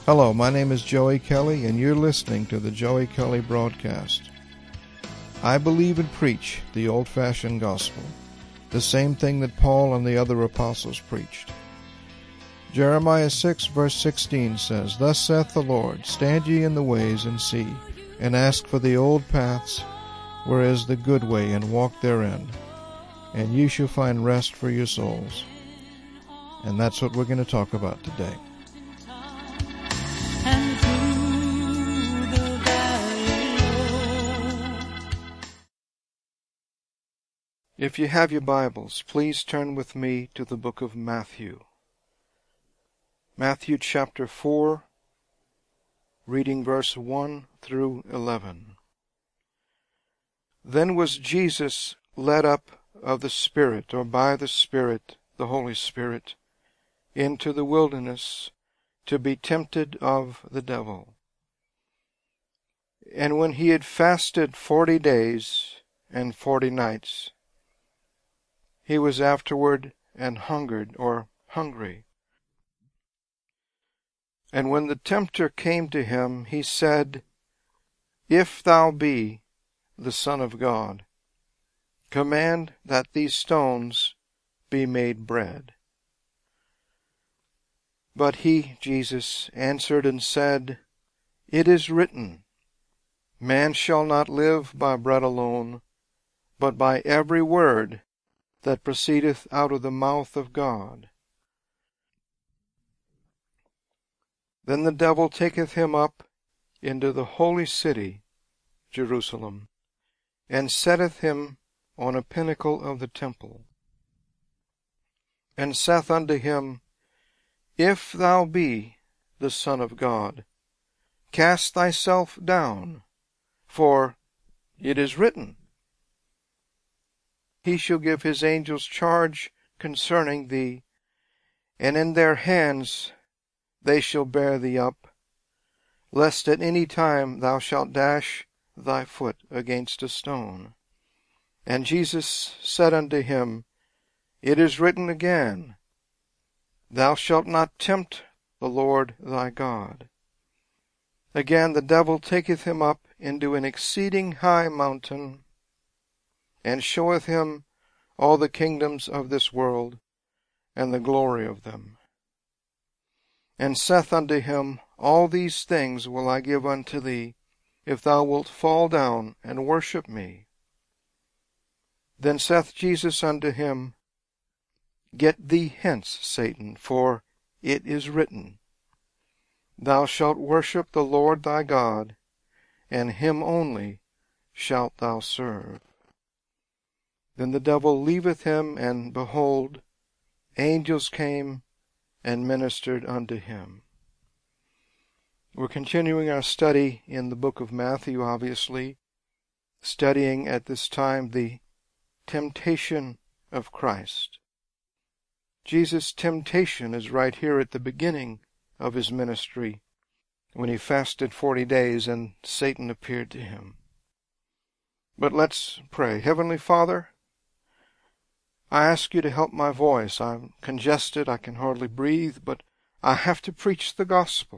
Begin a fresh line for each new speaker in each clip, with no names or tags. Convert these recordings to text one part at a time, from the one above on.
Hello, my name is Joey Kelly, and you're listening to the Joey Kelly Broadcast. I believe and preach the old-fashioned gospel, the same thing that Paul and the other apostles preached. Jeremiah 6, verse 16 says, "Thus saith the Lord, stand ye in the ways and see, and ask for the old paths, where is the good way, and walk therein, and you shall find rest for your souls." And that's what we're going to talk about today. If you have your Bibles, please turn with me to the book of Matthew. Matthew chapter 4, reading verse 1 through 11. Then was Jesus led up of the Spirit, or by the Spirit, the Holy Spirit, into the wilderness to be tempted of the devil. And when he had fasted 40 days and 40 nights, he was afterward and hungered, or hungry. And when the tempter came to him, he said, If thou be the Son of God, command that these stones be made bread. But he, Jesus, answered and said, It is written, Man shall not live by bread alone, but by every word that proceedeth out of the mouth of God. Then the devil taketh him up into the holy city, Jerusalem, and setteth him on a pinnacle of the temple, and saith unto him, If thou be the Son of God, cast thyself down, for it is written, He shall give his angels charge concerning thee, and in their hands they shall bear thee up, lest at any time thou shalt dash thy foot against a stone. And Jesus said unto him, It is written again, Thou shalt not tempt the Lord thy God. Again the devil taketh him up into an exceeding high mountain, and showeth him all the kingdoms of this world, and the glory of them. And saith unto him, All these things will I give unto thee, if thou wilt fall down and worship me. Then saith Jesus unto him, Get thee hence, Satan, for it is written, Thou shalt worship the Lord thy God, and him only shalt thou serve. Then the devil leaveth him, and behold, angels came and ministered unto him. We're continuing our study in the book of Matthew, obviously, studying at this time the temptation of Christ. Jesus' temptation is right here at the beginning of his ministry, when he fasted 40 days and Satan appeared to him. But let's pray. Heavenly Father, I ask you to help my voice. I'm congested, I can hardly breathe, but I have to preach the gospel.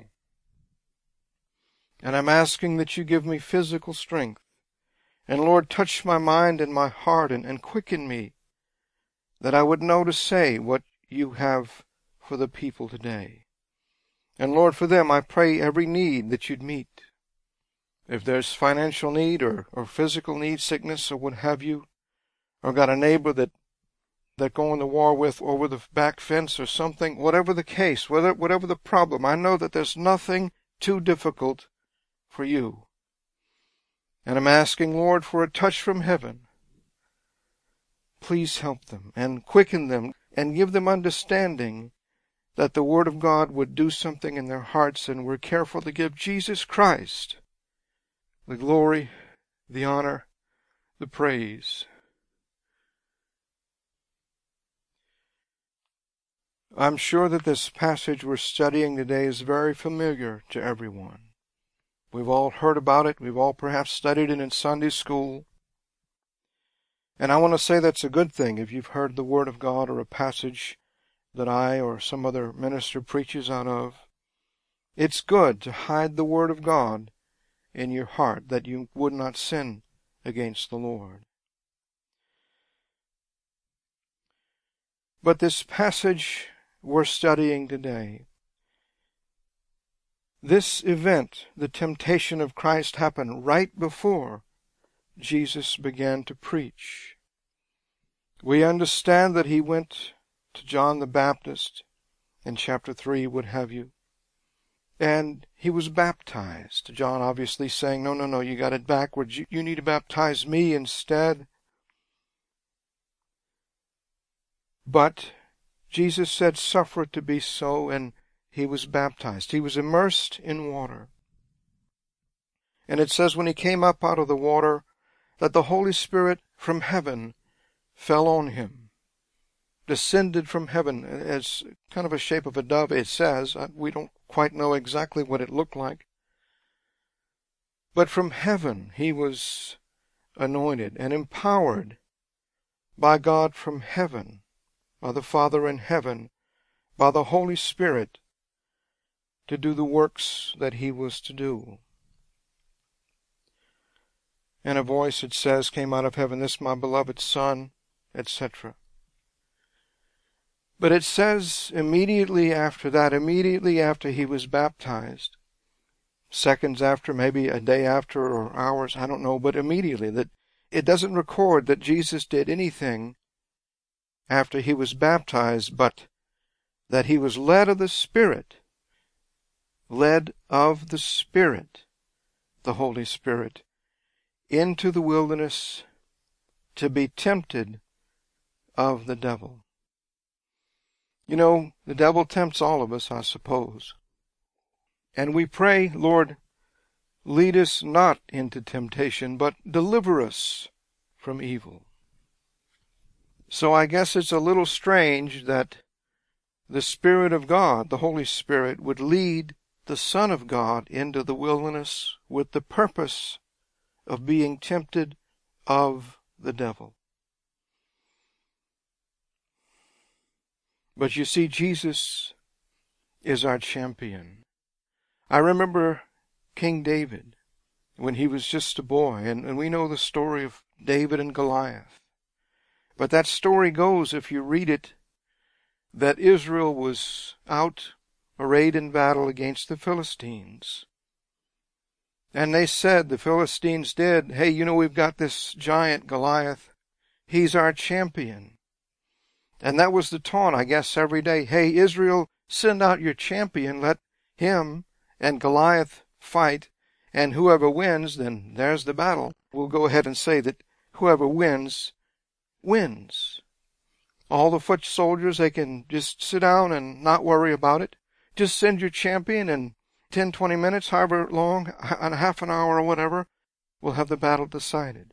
And I'm asking that you give me physical strength. And Lord, touch my mind and my heart and quicken me, that I would know to say what you have for the people today. And Lord, for them I pray every need that you'd meet. If there's financial need or physical need, sickness or what have you, or got a neighbor that going to war with over the back fence or something, whatever the case, whatever the problem, I know that there's nothing too difficult for you. And I'm asking, Lord, for a touch from heaven. Please help them and quicken them and give them understanding that the Word of God would do something in their hearts, and we're careful to give Jesus Christ the glory, the honor, the praise. I'm sure that this passage we're studying today is very familiar to everyone. We've all heard about it. We've all perhaps studied it in Sunday school. And I want to say that's a good thing if you've heard the Word of God or a passage that I or some other minister preaches out of. It's good to hide the Word of God in your heart, that you would not sin against the Lord. But this passage we're studying today, this event, the temptation of Christ, happened right before Jesus began to preach. We understand that he went to John the Baptist in chapter 3, what have you, and he was baptized. John obviously saying, no, you got it backwards. You need to baptize me instead. But Jesus said, suffer it to be so, and he was baptized. He was immersed in water. And it says when he came up out of the water, that the Holy Spirit from heaven fell on him, descended from heaven as kind of a shape of a dove, it says. We don't quite know exactly what it looked like. But from heaven he was anointed and empowered by God from heaven, by the Father in heaven, by the Holy Spirit, to do the works that he was to do. And a voice, it says, came out of heaven, this my beloved Son, etc. But it says immediately after that, immediately after he was baptized, seconds after, maybe a day after, or hours, I don't know, but immediately, that it doesn't record that Jesus did anything after he was baptized, but that he was led of the Spirit, the Holy Spirit, into the wilderness to be tempted of the devil. You know, the devil tempts all of us, I suppose. And we pray, Lord, lead us not into temptation, but deliver us from evil. So I guess it's a little strange that the Spirit of God, the Holy Spirit, would lead the Son of God into the wilderness with the purpose of being tempted of the devil. But you see, Jesus is our champion. I remember King David when he was just a boy, and we know the story of David and Goliath. But that story goes, if you read it, that Israel was out arrayed in battle against the Philistines. And they said, the Philistines did, hey, you know, we've got this giant Goliath. He's our champion. And that was the taunt, I guess, every day. Hey, Israel, send out your champion. Let him and Goliath fight. And whoever wins, then there's the battle. We'll go ahead and say that whoever wins, wins. All the foot soldiers, they can just sit down and not worry about it. Just send your champion, and 10, 20 minutes, however long, and half an hour or whatever, we'll have the battle decided.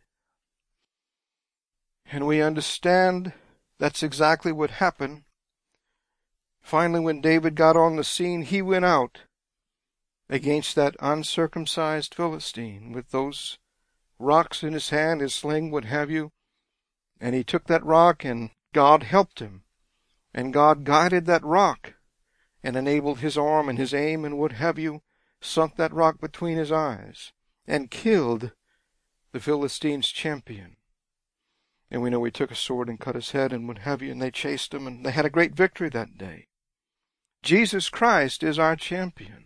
And we understand that's exactly what happened. Finally, when David got on the scene, he went out against that uncircumcised Philistine with those rocks in his hand, his sling, what have you. And he took that rock, and God helped him. And God guided that rock and enabled his arm and his aim and what have you, sunk that rock between his eyes and killed the Philistine's champion. And we know he took a sword and cut his head and what have you, and they chased him, and they had a great victory that day. Jesus Christ is our champion.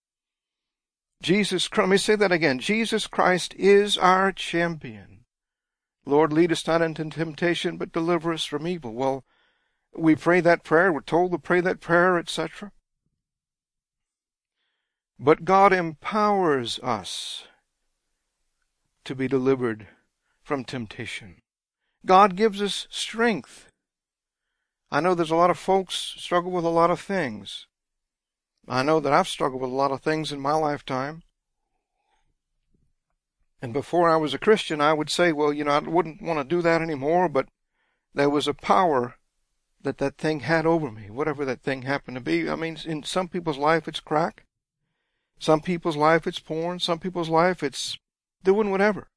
Let me say that again. Jesus Christ is our champion. Lord, lead us not into temptation, but deliver us from evil. Well, we pray that prayer. We're told to pray that prayer, etc. But God empowers us to be delivered from temptation. God gives us strength. I know there's a lot of folks struggle with a lot of things. I know that I've struggled with a lot of things in my lifetime. And before I was a Christian, I would say, well, I wouldn't want to do that anymore, but there was a power that thing had over me, whatever that thing happened to be. I mean, in some people's life, it's crack. Some people's life, it's porn. Some people's life, it's doing whatever.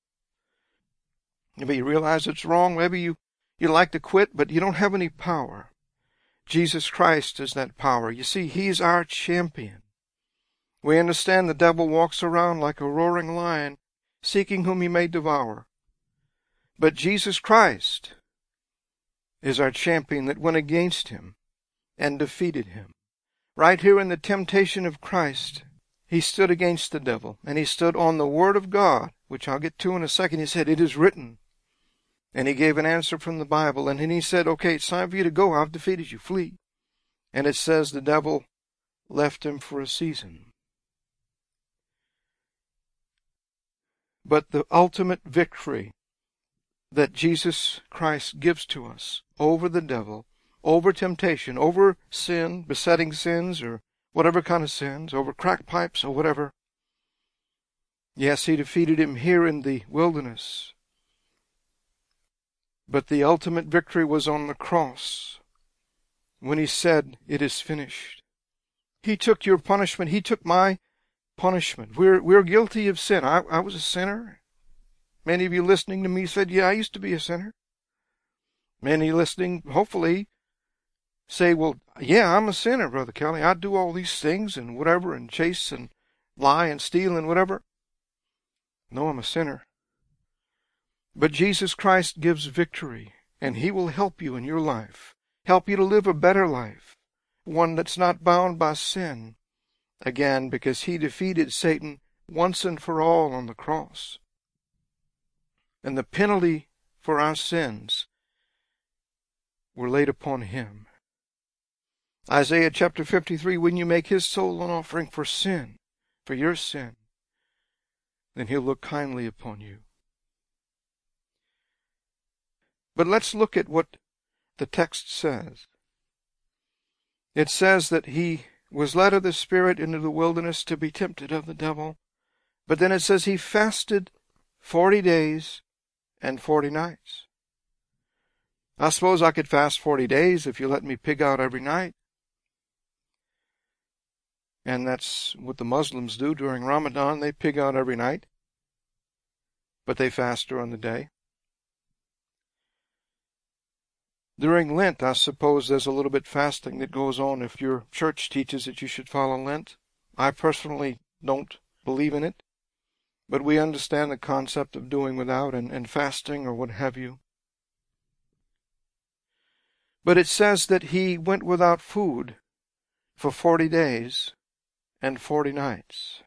Maybe you realize it's wrong. Maybe you like to quit, but you don't have any power. Jesus Christ is that power. You see, He's our champion. We understand the devil walks around like a roaring lion, seeking whom he may devour. But Jesus Christ is our champion that went against him and defeated him. Right here in the temptation of Christ, he stood against the devil, and he stood on the Word of God, which I'll get to in a second. He said, "It is written." And he gave an answer from the Bible, and then he said, "Okay, it's time for you to go. I've defeated you. Flee." And it says the devil left him for a season. But the ultimate victory that Jesus Christ gives to us over the devil, over temptation, over sin, besetting sins, or whatever kind of sins, over crack pipes or whatever. Yes, he defeated him here in the wilderness. But the ultimate victory was on the cross, when he said, "It is finished." He took your punishment. He took my punishment. We're guilty of sin. I was a sinner. Many of you listening to me said, "Yeah, I used to be a sinner." Many listening, hopefully, say, "Well, yeah, I'm a sinner, Brother Kelly. I do all these things and whatever, and chase and lie and steal and whatever." No, I'm a sinner. But Jesus Christ gives victory, and he will help you in your life, help you to live a better life, one that's not bound by sin, again, because he defeated Satan once and for all on the cross. And the penalty for our sins were laid upon him. Isaiah chapter 53, when you make his soul an offering for sin, for your sin, then he'll look kindly upon you. But let's look at what the text says. It says that he was led of the Spirit into the wilderness to be tempted of the devil. But then it says he fasted 40 days and 40 nights. I suppose I could fast 40 days if you let me pig out every night. And that's what the Muslims do during Ramadan. They pig out every night, but they fast during the day. During Lent, I suppose there's a little bit fasting that goes on if your church teaches that you should follow Lent. I personally don't believe in it, but we understand the concept of doing without and fasting or what have you. But it says that he went without food for 40 days and 40 nights.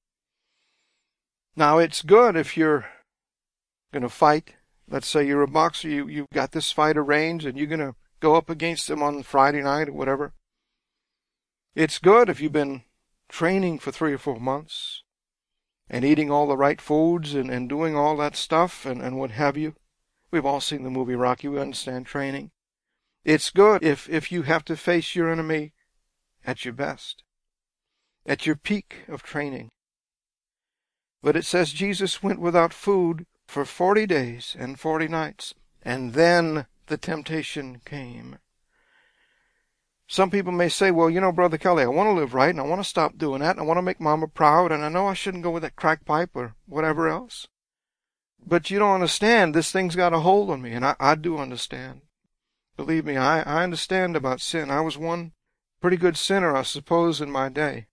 Now, it's good if you're going to fight. Let's say you're a boxer, you've got this fight arranged, and you're going to go up against him on Friday night or whatever. It's good if you've been training for 3 or 4 months and eating all the right foods and doing all that stuff and what have you. We've all seen the movie Rocky. We understand training. It's good if you have to face your enemy at your best, at your peak of training. But it says Jesus went without food for 40 days and 40 nights, and then the temptation came. Some people may say, "Well, you know, Brother Kelly, I want to live right, and I want to stop doing that, and I want to make Mama proud, and I know I shouldn't go with that crack pipe or whatever else." But you don't understand. This thing's got a hold on me, and I do understand. Believe me, I understand about sin. I was one pretty good sinner, I suppose, in my day.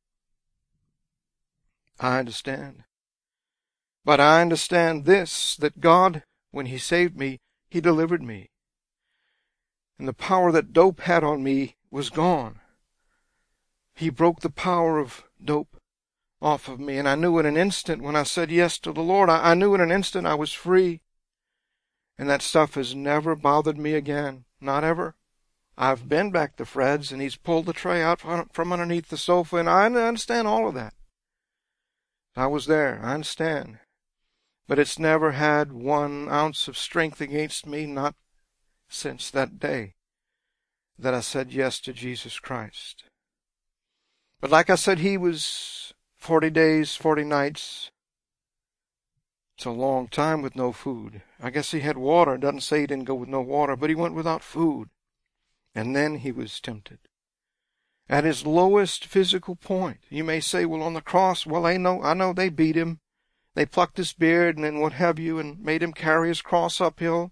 I understand. But I understand this, that God, when he saved me, he delivered me. And the power that dope had on me was gone. He broke the power of dope off of me. And I knew in an instant when I said yes to the Lord, I knew in an instant I was free. And that stuff has never bothered me again. Not ever. I've been back to Fred's, and he's pulled the tray out from underneath the sofa, and I understand all of that. I was there. I understand. But it's never had 1 ounce of strength against me, not since that day that I said yes to Jesus Christ. But like I said, he was 40 days, 40 nights. It's a long time with no food. I guess he had water. It doesn't say he didn't go with no water, but he went without food. And then he was tempted. At his lowest physical point. You may say, well, on the cross, well, I know they beat him. They plucked his beard and then what have you and made him carry his cross uphill.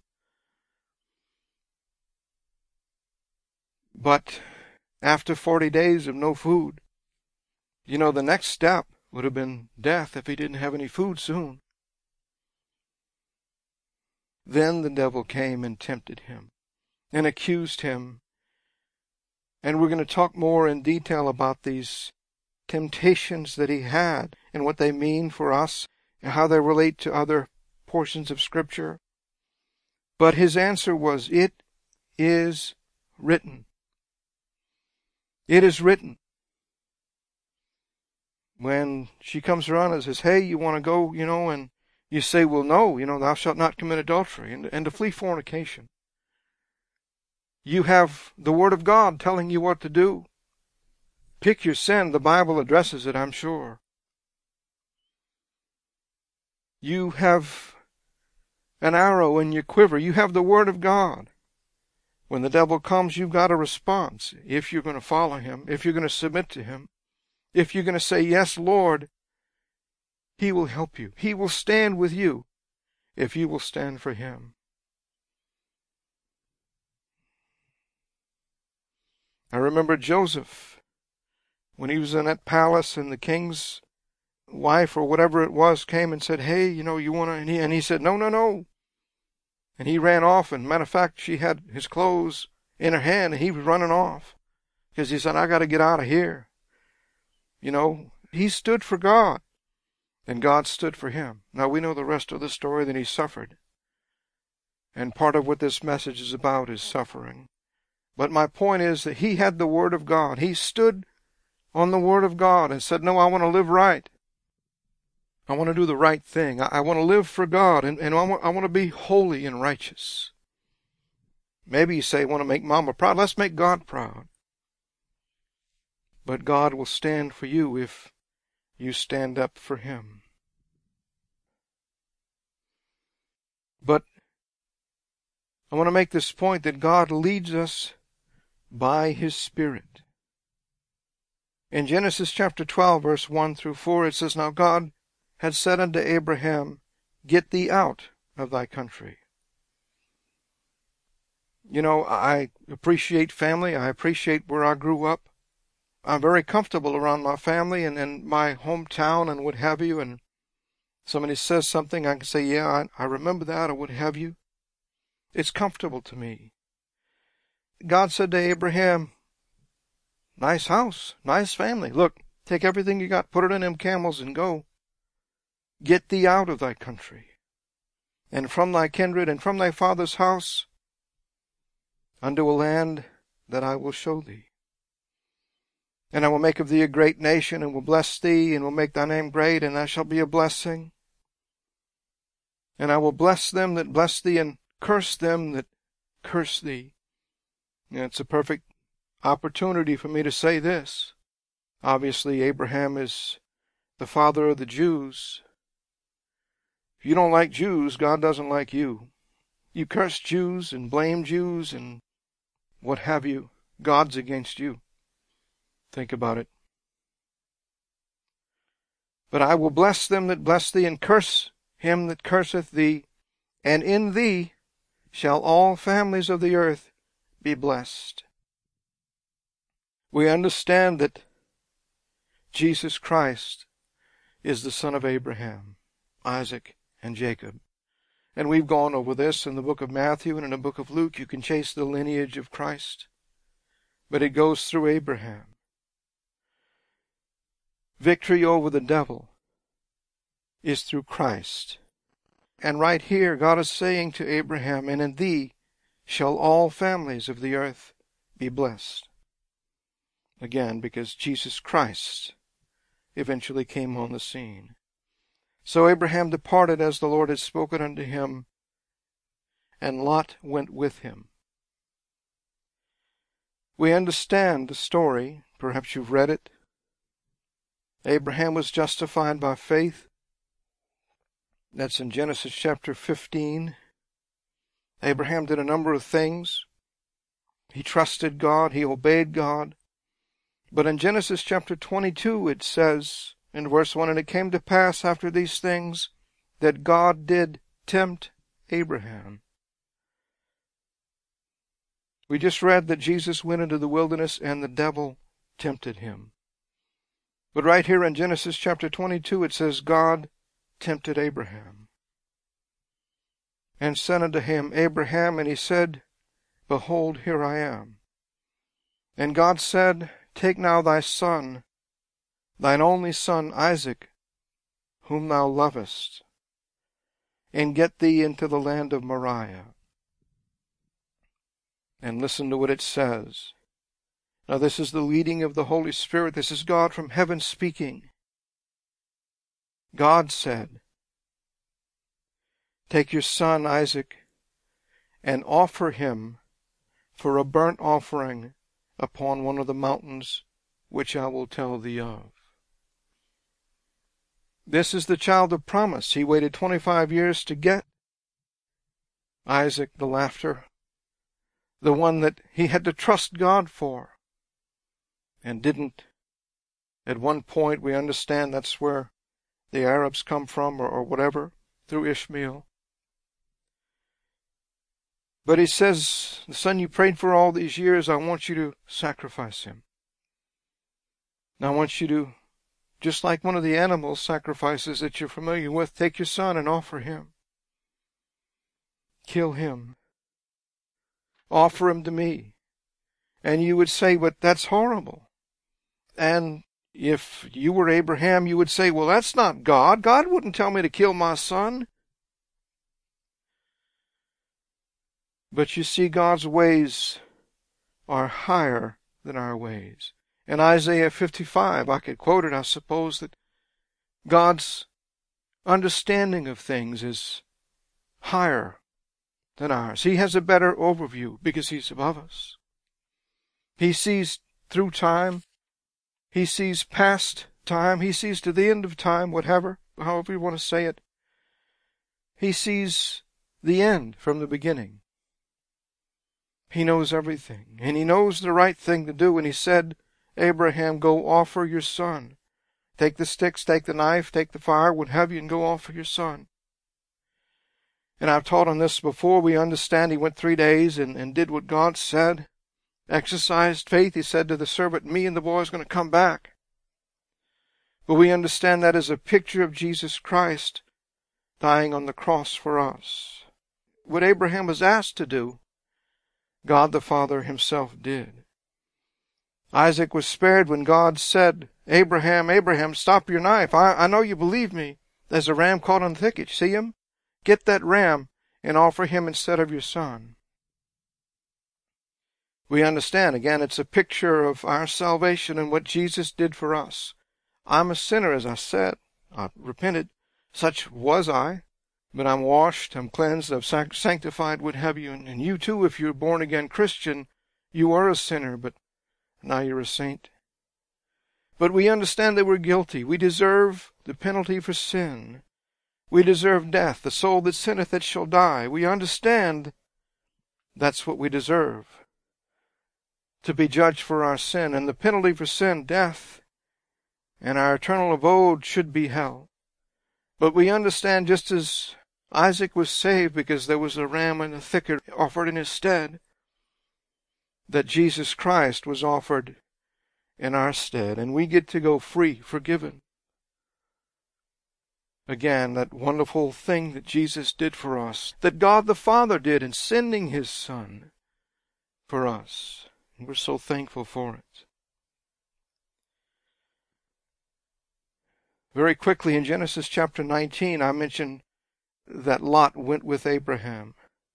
But after 40 days of no food, the next step Would have been death if he didn't have any food soon. Then the devil came and tempted him and accused him. And we're going to talk more in detail about these temptations that he had and what they mean for us and how they relate to other portions of Scripture. But his answer was, "It is written." It is written. When she comes around and says, "Hey, you want to go, and you say, well, no, thou shalt not commit adultery, and to flee fornication. You have the Word of God telling you what to do. Pick your sin. The Bible addresses it, I'm sure. You have an arrow in your quiver. You have the Word of God. When the devil comes, you've got a response. If you're going to follow him, if you're going to submit to him, if you're going to say, yes, Lord, he will help you. He will stand with you if you will stand for him. I remember Joseph, when he was in that palace and the king's wife or whatever it was came and said, "Hey, you want to," and he said, no. And he ran off, and matter of fact, she had his clothes in her hand, and he was running off because he said, "I got to get out of here." He stood for God, and God stood for him. Now we know the rest of the story, that he suffered. And part of what this message is about is suffering. But my point is that he had the Word of God. He stood on the Word of God and said, "No, I want to live right. I want to do the right thing. I want to live for God, and I want to be holy and righteous." Maybe you say, "I want to make Mama proud." Let's make God proud. But God will stand for you if you stand up for him. But I want to make this point that God leads us by his Spirit. In Genesis chapter 12, verse 1 through 4, it says, "Now God had said unto Abraham, Get thee out of thy country." I appreciate family. I appreciate where I grew up. I'm very comfortable around my family and my hometown and what have you. And somebody says something, I can say, "Yeah, I remember that," or what have you. It's comfortable to me. God said to Abraham, "Nice house, nice family. Look, take everything you got, put it in them camels and go. Get thee out of thy country, and from thy kindred, and from thy father's house, unto a land that I will show thee. And I will make of thee a great nation, and will bless thee, and will make thy name great, and thou shalt be a blessing. And I will bless them that bless thee, and curse them that curse thee." And it's a perfect opportunity for me to say this. Obviously, Abraham is the father of the Jews. If you don't like Jews, God doesn't like you. You curse Jews and blame Jews and what have you, God's against you. Think about it. "But I will bless them that bless thee, and curse him that curseth thee, and in thee shall all families of the earth be blessed." We understand that Jesus Christ is the son of Abraham, Isaac, and Jacob. And we've gone over this in the book of Matthew and in the book of Luke. You can chase the lineage of Christ. But it goes through Abraham. Victory over the devil is through Christ. And right here, God is saying to Abraham, "And in thee shall all families of the earth be blessed." Again, because Jesus Christ eventually came on the scene. "So Abraham departed as the Lord had spoken unto him, and Lot went with him." We understand the story. Perhaps you've read it. Abraham was justified by faith. That's in Genesis chapter 15. Abraham did a number of things. He trusted God. He obeyed God. But in Genesis chapter 22, it says in verse 1, "And it came to pass after these things that God did tempt Abraham." We just read that Jesus went into the wilderness and the devil tempted him. But right here in Genesis chapter 22, it says, God tempted Abraham and said unto him, Abraham, and he said, Behold, here I am. And God said, Take now thy son, thine only son Isaac, whom thou lovest, and get thee into the land of Moriah. And listen to what it says. Now this is the leading of the Holy Spirit. This is God from heaven speaking. God said, Take your son Isaac, and offer him for a burnt offering upon one of the mountains which I will tell thee of. This is the child of promise. He waited 25 years to get Isaac, the laughter, the one that he had to trust God for, and didn't. At one point, we understand that's where the Arabs come from, or whatever, through Ishmael. But he says, the son you prayed for all these years, I want you to sacrifice him. I want you to, just like one of the animal sacrifices that you're familiar with, take your son and offer him. Kill him. Offer him to me. And you would say, but that's horrible. And if you were Abraham, you would say, well, that's not God. God wouldn't tell me to kill my son. But you see, God's ways are higher than our ways. In Isaiah 55, I could quote it, I suppose, that God's understanding of things is higher than ours. He has a better overview because He's above us. He sees through time. He sees past time. He sees to the end of time, however you want to say it. He sees the end from the beginning. He knows everything, and He knows the right thing to do. And He said, Abraham, go offer your son. Take the sticks, take the knife, take the fire, what have you, and go offer your son. And I've taught on this before. We understand He went 3 days and did what God said, exercised faith. He said to the servant, me and the boy is going to come back. But we understand that as a picture of Jesus Christ dying on the cross for us. What Abraham was asked to do, God the Father Himself did. Isaac was spared when God said, Abraham, Abraham, stop your knife. I know you believe me. There's a ram caught in the thicket. See him? Get that ram and offer him instead of your son. We understand, again, it's a picture of our salvation and what Jesus did for us. I'm a sinner, as I said. I repented. Such was I. But I'm washed, I'm cleansed, I'm sanctified, what have you. And you too, if you're a born-again Christian, you are a sinner, but now you're a saint. But we understand that we're guilty. We deserve the penalty for sin. We deserve death. The soul that sinneth, it shall die. We understand that's what we deserve. To be judged for our sin. And the penalty for sin, death. And our eternal abode should be hell. But we understand, just as Isaac was saved because there was a ram in the thicket offered in his stead, that Jesus Christ was offered in our stead, and we get to go free, forgiven. Again, that wonderful thing that Jesus did for us, that God the Father did in sending His Son for us. And we're so thankful for it. Very quickly, in Genesis chapter 19, I mentioned that Lot went with Abraham.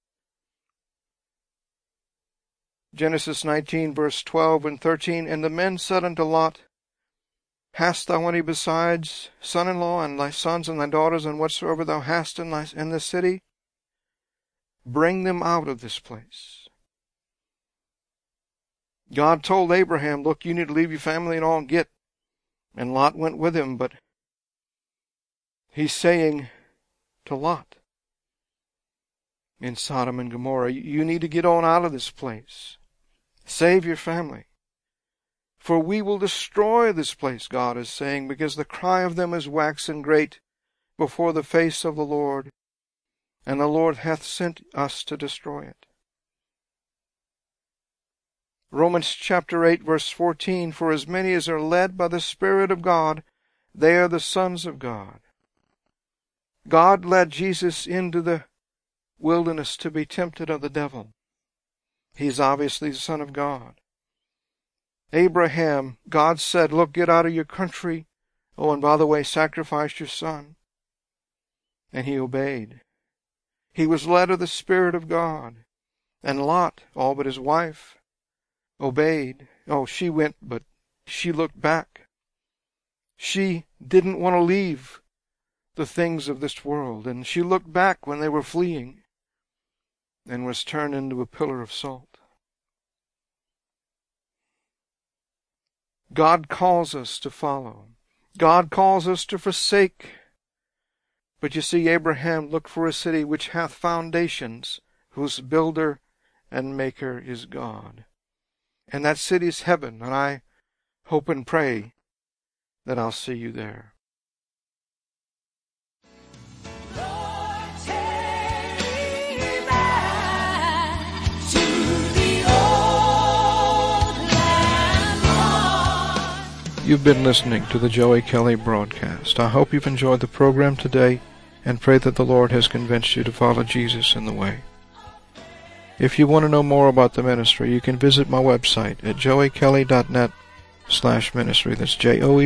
Genesis 19, verse 12 and 13, and the men said unto Lot, Hast thou any besides son-in-law, and thy sons and thy daughters, and whatsoever thou hast in the city? Bring them out of this place. God told Abraham, look, you need to leave your family and all and get. And Lot went with him, but He's saying to Lot in Sodom and Gomorrah, you need to get on out of this place. Save your family. For we will destroy this place, God is saying, because the cry of them is waxen great before the face of the Lord, and the Lord hath sent us to destroy it. Romans chapter 8, verse 14, for as many as are led by the Spirit of God, they are the sons of God. God led Jesus into the wilderness to be tempted of the devil. He's obviously the Son of God. Abraham, God said, look, get out of your country. Oh, and by the way, sacrifice your son. And he obeyed. He was led of the Spirit of God. And Lot, all but his wife, obeyed. Oh, she went, but she looked back. She didn't want to leave the things of this world, and she looked back when they were fleeing and was turned into a pillar of salt. God calls us to follow. God calls us to forsake. But you see, Abraham looked for a city which hath foundations, whose builder and maker is God. And that city is heaven, and I hope and pray that I'll see you there. You've been listening to the Joey Kelly broadcast. I hope you've enjoyed the program today and pray that the Lord has convinced you to follow Jesus in the way. If you want to know more about the ministry, you can visit my website at joeykelly.net/ministry. That's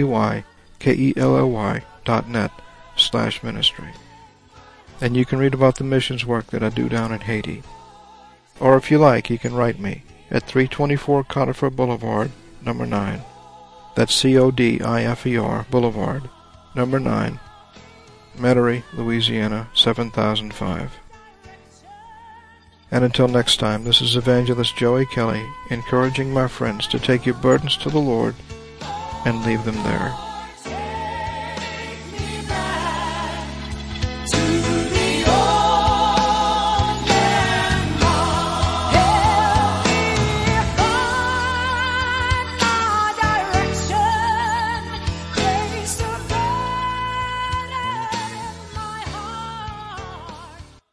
joeykelly.net/ministry. And you can read about the missions work that I do down in Haiti. Or if you like, you can write me at 324 Conifer Boulevard, number 9. That's Codifer Boulevard, number 9, Metairie, Louisiana, 7005. And until next time, this is Evangelist Joey Kelly, encouraging my friends to take your burdens to the Lord and leave them there.